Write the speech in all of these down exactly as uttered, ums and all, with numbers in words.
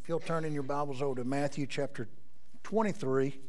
If you'll turn in your Bibles over to Matthew chapter twenty-three.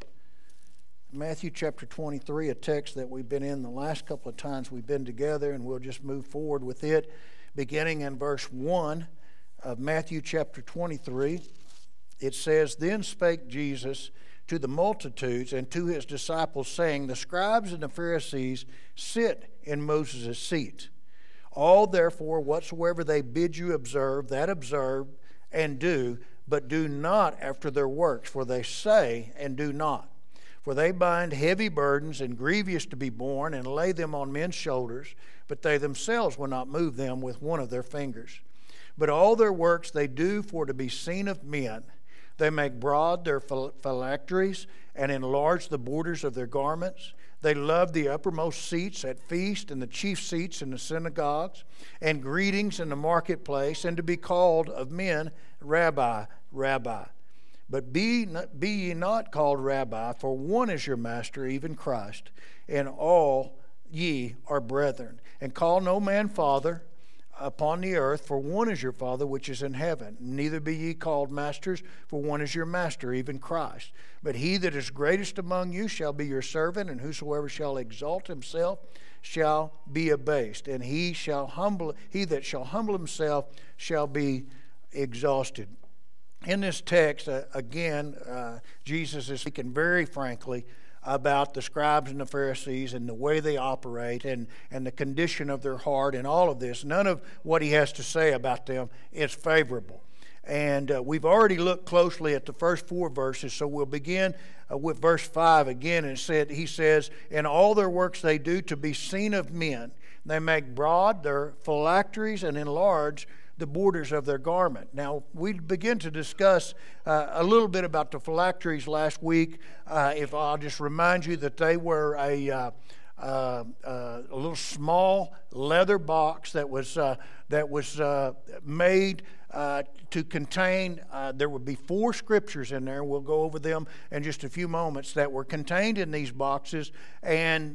Matthew chapter twenty-three, a text that we've been in the last couple of times we've been together, and we'll just move forward with it, beginning in verse one of Matthew chapter twenty-three. It says, "Then spake Jesus to the multitudes and to his disciples, saying, The scribes and the Pharisees sit in Moses' seat. All therefore whatsoever they bid you observe, that observe and do, but do not after their works, for they say and do not. For they bind heavy burdens and grievous to be borne, and lay them on men's shoulders, but they themselves will not move them with one of their fingers. But all their works they do for to be seen of men. They make broad their phylacteries and enlarge the borders of their garments. They love the uppermost seats at feast and the chief seats in the synagogues, and greetings in the marketplace, and to be called of men, Rabbi, Rabbi. But be, not, be ye not called Rabbi, for one is your master, even Christ, and all ye are brethren. And call no man Father upon the earth, for one is your Father which is in heaven. Neither be ye called masters, for one is your master, even Christ. But he that is greatest among you shall be your servant, and whosoever shall exalt himself shall be abased, and he shall humble he that shall humble himself shall be exhausted." In this text, uh, again, uh, Jesus is speaking very frankly about the scribes and the Pharisees and the way they operate and, and the condition of their heart and all of this. None of what he has to say about them is favorable. And uh, we've already looked closely at the first four verses, so we'll begin uh, with verse five again. And it said, he says, "In all their works they do to be seen of men. They make broad their phylacteries and enlarge the borders of their garment." Now, we begin to discuss uh, a little bit about the phylacteries last week. Uh, if I'll just remind you that they were a uh, uh, uh, a little small leather box that was uh, that was uh, made uh, to contain. Uh, there would be four scriptures in there. We'll go over them in just a few moments that were contained in these boxes, and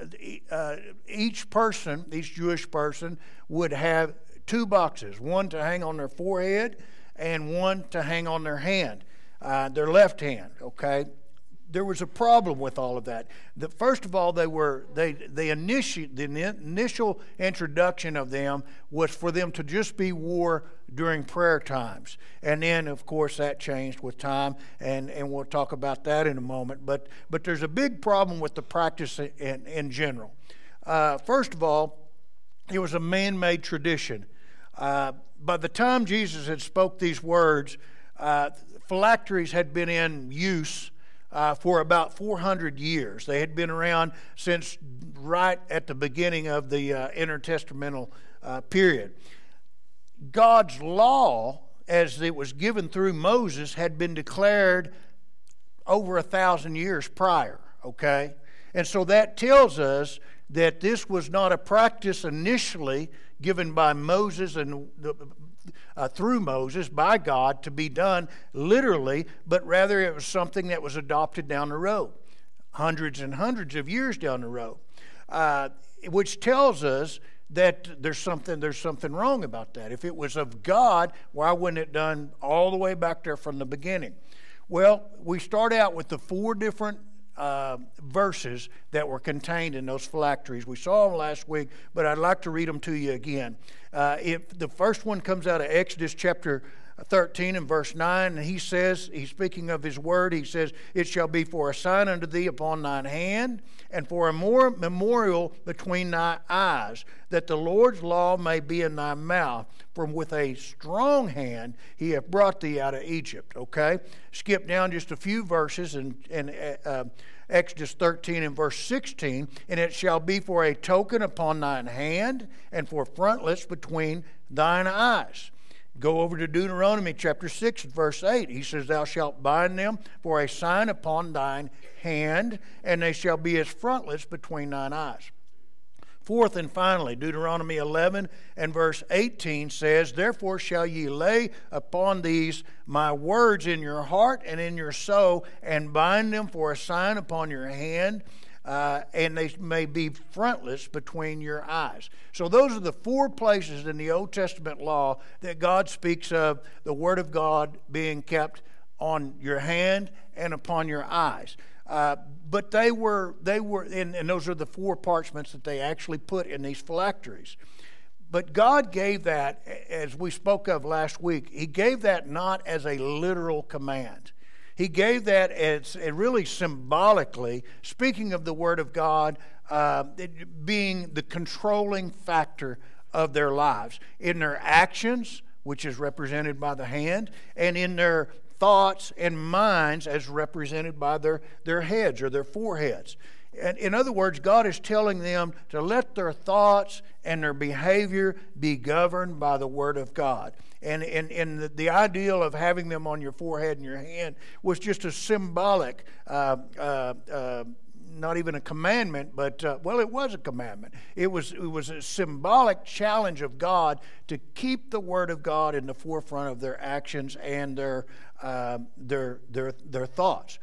uh, each person, each Jewish person, would have two boxes, one to hang on their forehead and one to hang on their hand, uh, their left hand, okay? There was a problem with all of that. The, first of all, they were they they initi- the initial introduction of them was for them to just be wore during prayer times. And then, of course, that changed with time, and, and we'll talk about that in a moment. But, but there's a big problem with the practice in, in general. Uh, first of all, it was a man-made tradition. Uh, by the time Jesus had spoke these words, uh, phylacteries had been in use uh, for about four hundred years. They had been around since right at the beginning of the uh, intertestamental uh, period. God's law, as it was given through Moses, had been declared over a thousand years prior, okay? And so that tells us that this was not a practice initially given by Moses and uh, through Moses by God to be done literally, but rather it was something that was adopted down the road, hundreds and hundreds of years down the road, uh, which tells us that there's something there's something wrong about that. If it was of God, why wasn't it done all the way back there from the beginning? Well, we start out with the four different Uh, verses that were contained in those phylacteries. We saw them last week, but I'd like to read them to you again. Uh, if the first one comes out of Exodus chapter thirteen and verse nine, and he says, he's speaking of his word, he says, "It shall be for a sign unto thee upon thine hand, and for a more memorial between thy eyes, that the Lord's law may be in thy mouth. For with a strong hand he hath brought thee out of Egypt." Okay? Skip down just a few verses in, in uh, Exodus thirteen and verse sixteen. "And it shall be for a token upon thine hand, and for frontlets between thine eyes." Go over to Deuteronomy chapter six verse eight. He says, "Thou shalt bind them for a sign upon thine hand, and they shall be as frontlets between thine eyes." Fourth and finally, Deuteronomy eleven and verse eighteen says, "Therefore shall ye lay upon these my words in your heart and in your soul, and bind them for a sign upon your hand, uh, and they may be frontlets between your eyes. So those are the four places in the Old Testament law that God speaks of the Word of God being kept on your hand and upon your eyes. Uh, but they were, they were, and, and those are the four parchments that they actually put in these phylacteries. But God gave that, as we spoke of last week, He gave that not as a literal command. He gave that as really symbolically, speaking of the Word of God uh, it being the controlling factor of their lives, in their actions, which is represented by the hand, and in their thoughts and minds as represented by their, their heads or their foreheads. And in other words, God is telling them to let their thoughts and their behavior be governed by the Word of God. And, and, and the, the ideal of having them on your forehead and your hand was just a symbolic, uh, uh, uh, not even a commandment, but, uh, well, it was a commandment. It was, it was a symbolic challenge of God to keep the Word of God in the forefront of their actions and their, uh, their, their, their thoughts.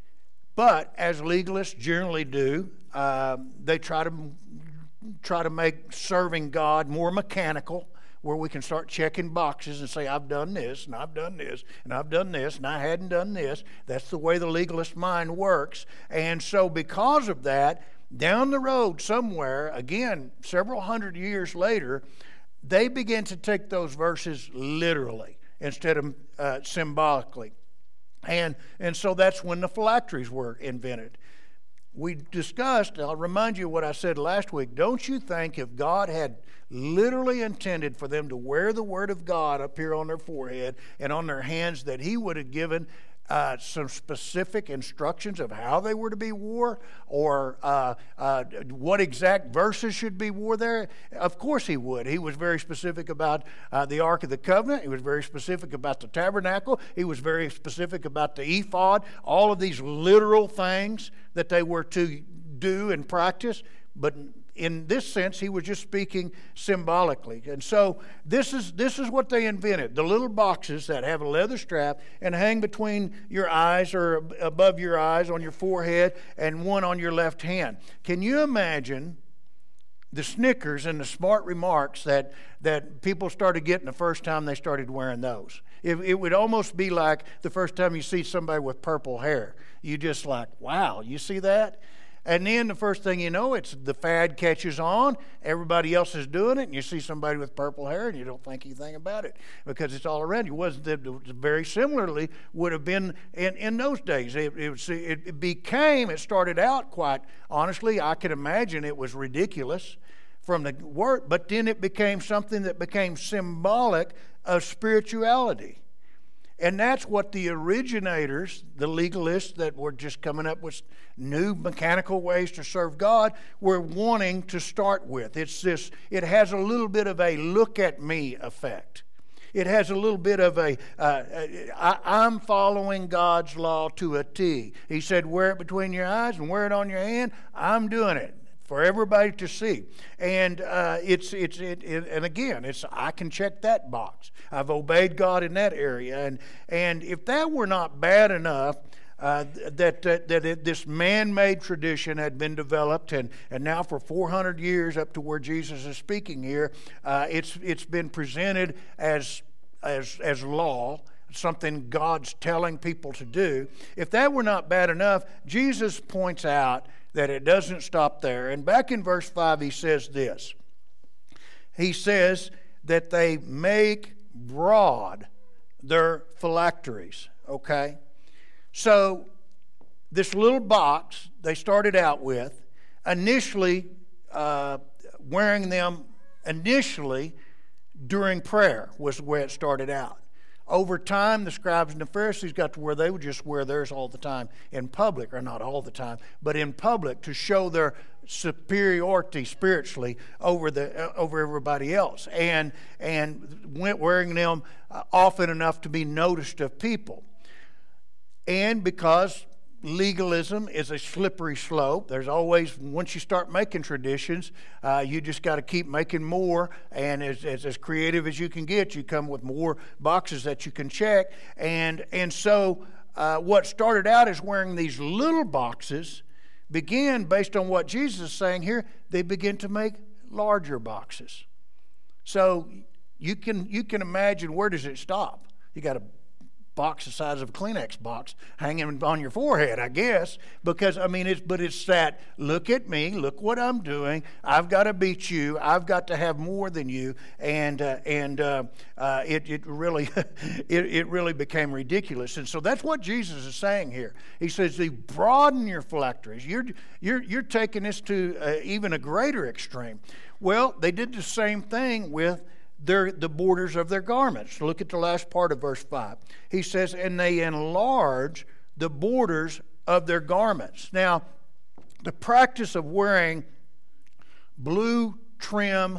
But as legalists generally do, uh, they try to try to make serving God more mechanical, where we can start checking boxes and say, I've done this, and I've done this, and I've done this, and I hadn't done this. That's the way the legalist mind works. And so because of that, down the road somewhere, again, several hundred years later, they begin to take those verses literally instead of uh, symbolically. And, and so that's when the phylacteries were invented. We discussed, I'll remind you what I said last week, don't you think if God had literally intended for them to wear the Word of God up here on their forehead and on their hands, that He would have given uh, some specific instructions of how they were to be wore, or uh, uh, what exact verses should be wore there? Of course He would. He was very specific about uh, the Ark of the Covenant. He was very specific about the tabernacle. He was very specific about the ephod, all of these literal things that they were to do and practice. But in this sense, He was just speaking symbolically. And so this is this is what they invented. The little boxes that have a leather strap and hang between your eyes or above your eyes on your forehead, and one on your left hand. Can you imagine the snickers and the smart remarks that, that people started getting the first time they started wearing those? It, it would almost be like the first time you see somebody with purple hair. You just like, wow, you see that? And then the first thing you know, it's the fad catches on. Everybody else is doing it, and you see somebody with purple hair, and you don't think anything about it because it's all around you. It wasn't that it very similarly would have been in, in those days. It, it, was, it became, it started out quite honestly, I can imagine it was ridiculous from the word, but then it became something that became symbolic of spirituality. And that's what the originators, the legalists that were just coming up with new mechanical ways to serve God, were wanting to start with. It's this, it has a little bit of a look at me effect. It has a little bit of a, uh, I, I'm following God's law to a T. He said, wear it between your eyes and wear it on your hand. I'm doing it for everybody to see. And uh, it's it's it, it, and again, it's I can check that box. I've obeyed God in that area. And and if that were not bad enough, uh, that that, that it, this man-made tradition had been developed, and, and now for four hundred years up to where Jesus is speaking here, uh, it's it's been presented as as as law, something God's telling people to do. If that were not bad enough, Jesus points out that it doesn't stop there. And back in verse five, he says this. He says that they make broad their phylacteries, okay? So this little box they started out with, initially uh, wearing them initially during prayer was where it started out. Over time, the scribes and the Pharisees got to where they would just wear theirs all the time in public, or not all the time, but in public, to show their superiority spiritually over the uh, over everybody else, and and went wearing them uh, often enough to be noticed of people. And because legalism is a slippery slope, there's always, once you start making traditions, uh, you just got to keep making more, and as, as as creative as you can get, you come with more boxes that you can check. And and so uh, what started out as wearing these little boxes begin, based on what Jesus is saying here, they begin to make larger boxes. So you can you can imagine, where does it stop? You got a box the size of a Kleenex box hanging on your forehead, I guess, because I mean it's but it's that, look at me, look what I'm doing, I've got to beat you, I've got to have more than you, and uh, and uh, uh, it it really it, it really became ridiculous. And so that's what Jesus is saying here. He says, you broaden your phylacteries. You're you're you're taking this to uh, even a greater extreme. Well, they did the same thing with Their, the borders of their garments. Look at the last part of verse five. He says, and they enlarge the borders of their garments. Now, the practice of wearing blue trim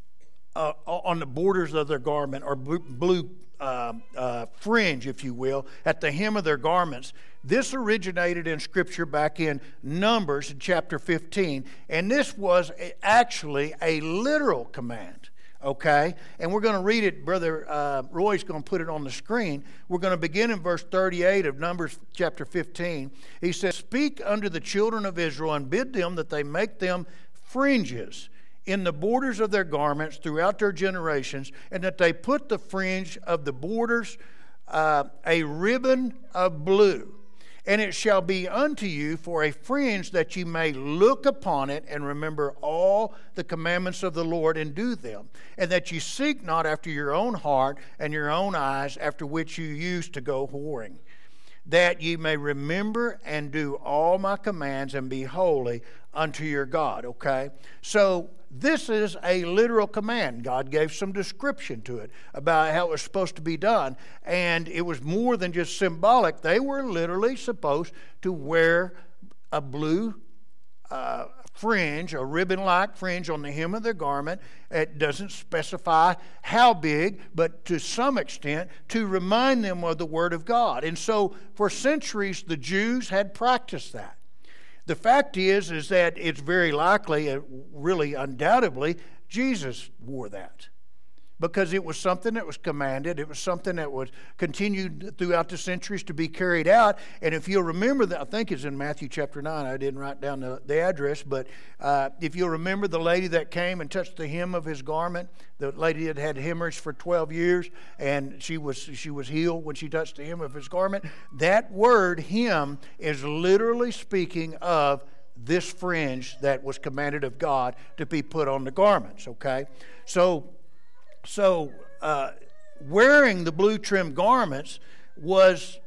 uh, on the borders of their garment, or blue uh, uh, fringe, if you will, at the hem of their garments, this originated in Scripture back in Numbers in chapter fifteen, and this was actually a literal command. Okay, and we're going to read it. Brother uh, Roy's going to put it on the screen. We're going to begin in verse thirty-eight of Numbers chapter fifteen. He says, speak unto the children of Israel, and bid them that they make them fringes in the borders of their garments throughout their generations, and that they put the fringe of the borders uh, a ribbon of blue. And it shall be unto you for a fringe, that ye may look upon it and remember all the commandments of the Lord and do them. And that ye seek not after your own heart and your own eyes, after which you used to go whoring. That ye may remember and do all my commands and be holy unto your God. Okay? So this is a literal command. God gave some description to it about how it was supposed to be done. And it was more than just symbolic. They were literally supposed to wear a blue uh, fringe, a ribbon-like fringe on the hem of their garment. It doesn't specify how big, but to some extent to remind them of the Word of God. And so for centuries the Jews had practiced that. The fact is, is that it's very likely, uh, really undoubtedly, Jesus wore that. Because it was something that was commanded. It was something that was continued throughout the centuries to be carried out. And if you'll remember that, I think it's in Matthew chapter nine. I didn't write down the, the address. But uh, if you'll remember the lady that came and touched the hem of his garment, the lady that had hemorrhage for twelve years, and she was she was healed when she touched the hem of his garment. That word, hem, is literally speaking of this fringe that was commanded of God to be put on the garments. Okay? So... So, uh, wearing the blue trim garments was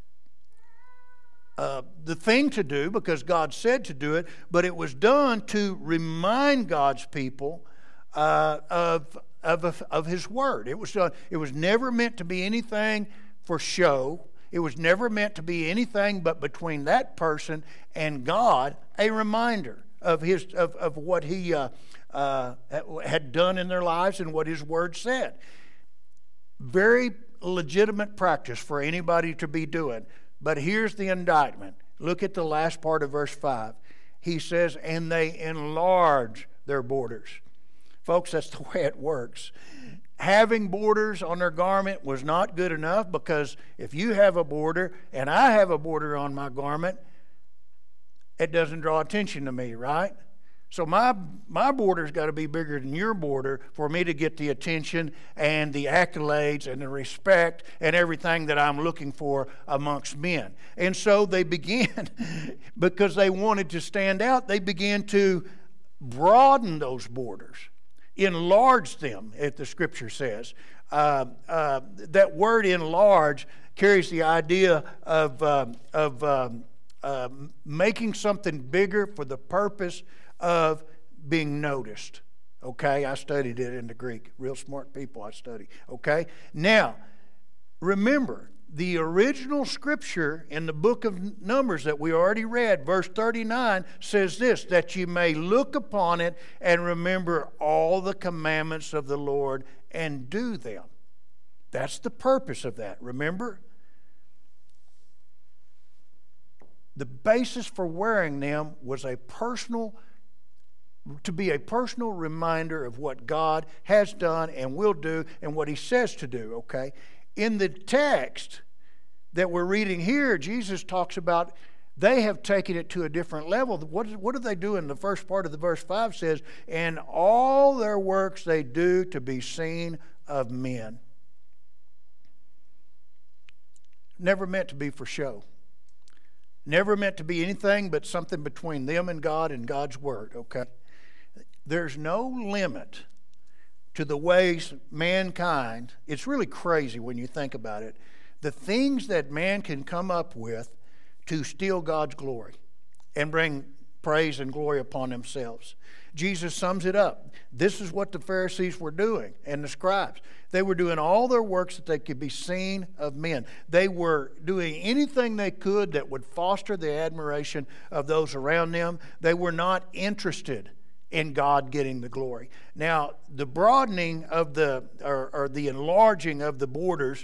uh, the thing to do because God said to do it, but it was done to remind God's people uh, of, of, of His Word. It was, uh, it was never meant to be anything for show. It was never meant to be anything but between that person and God, a reminder of his of, of what He uh, uh, had done in their lives and what His Word said. Very legitimate practice for anybody to be doing. But here's the indictment. Look at the last part of verse five. He says, and they enlarge their borders. Folks, that's the way it works. Having borders on their garment was not good enough, because if you have a border and I have a border on my garment, it doesn't draw attention to me, right? So my my border's got to be bigger than your border for me to get the attention and the accolades and the respect and everything that I'm looking for amongst men. And so they began, because they wanted to stand out, they began to broaden those borders, enlarge them, as the Scripture says. Uh, uh, that word enlarge carries the idea of um, of um, uh, making something bigger for the purpose of being noticed. Okay, I studied it in the Greek. Real smart people I study. Okay, now remember, the original Scripture in the book of Numbers that we already read, verse thirty-nine, says this, that you may look upon it and remember all the commandments of the Lord and do them. That's the purpose of that, remember? The basis for wearing them was a personal, to be a personal reminder of what God has done and will do and what He says to do, okay? In the text that we're reading here, Jesus talks about They have taken it to a different level. What, what do they do in the first part of the verse five says, and all their works they do to be seen of men. Never meant to be for show. Never meant to be anything but something between them and God and God's Word, okay? There's no limit to the ways mankind, it's really crazy when you think about it, the things that man can come up with to steal God's glory and bring praise and glory upon themselves. Jesus sums it up. This is what the Pharisees were doing and the scribes. They were doing all their works that they could be seen of men. They were doing anything they could that would foster the admiration of those around them. They were not interested in God getting the glory. Now, the broadening of the, or, or the enlarging of the borders,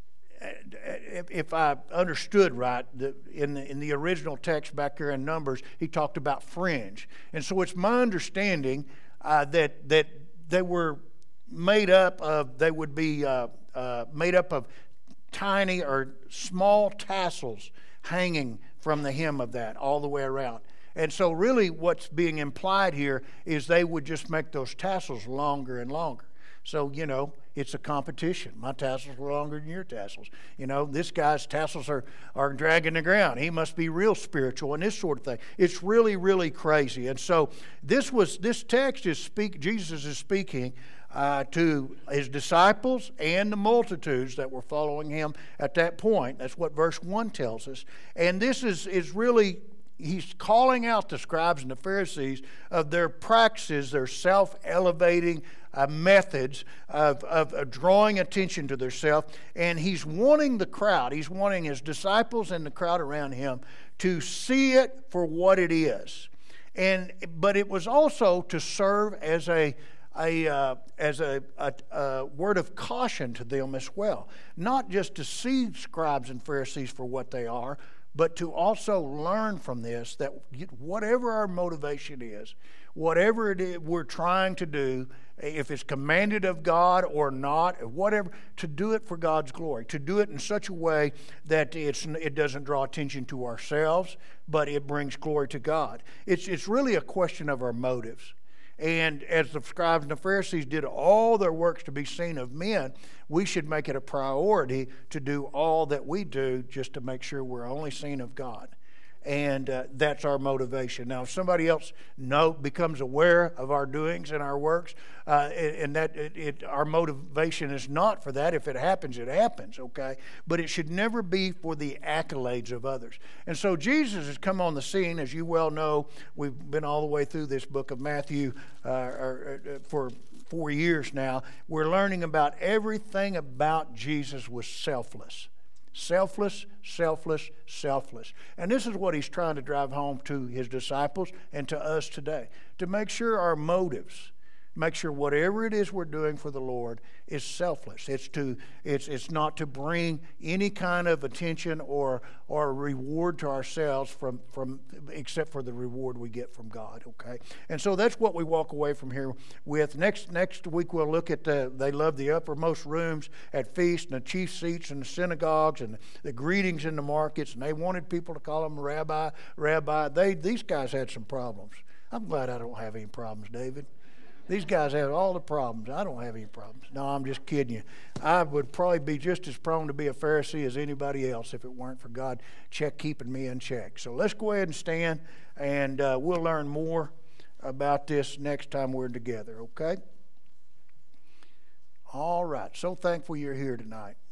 if I understood right, in the, in the original text back here in Numbers, he talked about fringe. And so it's my understanding uh, that that they were made up of, they would be uh, uh, made up of tiny or small tassels hanging from the hem of that all the way around. And so really what's being implied here is they would just make those tassels longer and longer. So, you know, it's a competition. My tassels are longer than your tassels. You know, this guy's tassels are, are dragging the ground. He must be real spiritual and this sort of thing. It's really, really crazy. And so this was this text is speak. Jesus is speaking uh, to his disciples and the multitudes that were following him at that point. That's what verse one tells us. And this is is really. He's calling out the scribes and the Pharisees of their practices, their self-elevating uh, methods of, of, of drawing attention to themselves. And he's wanting the crowd, he's wanting his disciples and the crowd around him to see it for what it is. And but it was also to serve as a A, uh, as a, a, a word of caution to them as well. Not just to see scribes and Pharisees for what they are, but to also learn from this that whatever our motivation is, whatever it is we're trying to do, if it's commanded of God or not, whatever, to do it for God's glory, to do it in such a way that it's, it doesn't draw attention to ourselves, but it brings glory to God. It's, it's really a question of our motives. And as the scribes and the Pharisees did all their works to be seen of men, we should make it a priority to do all that we do just to make sure we're only seen of God. And uh, that's our motivation. Now, if somebody else know, becomes aware of our doings and our works, uh, and that it, it, our motivation is not for that. If it happens, it happens, okay? But it should never be for the accolades of others. And so Jesus has come on the scene. As you well know, we've been all the way through this book of Matthew uh, or, uh, for four years now. We're learning about everything about Jesus was selfless. Selfless, selfless, selfless. And this is what he's trying to drive home to his disciples and to us today. To make sure our motives, make sure whatever it is we're doing for the Lord is selfless. It's to it's it's not to bring any kind of attention or or reward to ourselves from from except for the reward we get from God. Okay, and so that's what we walk away from here with. Next next week we'll look at the they love the uppermost rooms at feasts and the chief seats in the synagogues and the greetings in the markets, and they wanted people to call them rabbi, rabbi. They these guys had some problems. I'm glad I don't have any problems, David. These guys have all the problems. I don't have any problems. No, I'm just kidding you. I would probably be just as prone to be a Pharisee as anybody else if it weren't for God check keeping me in check. So let's go ahead and stand, and uh, we'll learn more about this next time we're together, okay? All right. So thankful you're here tonight.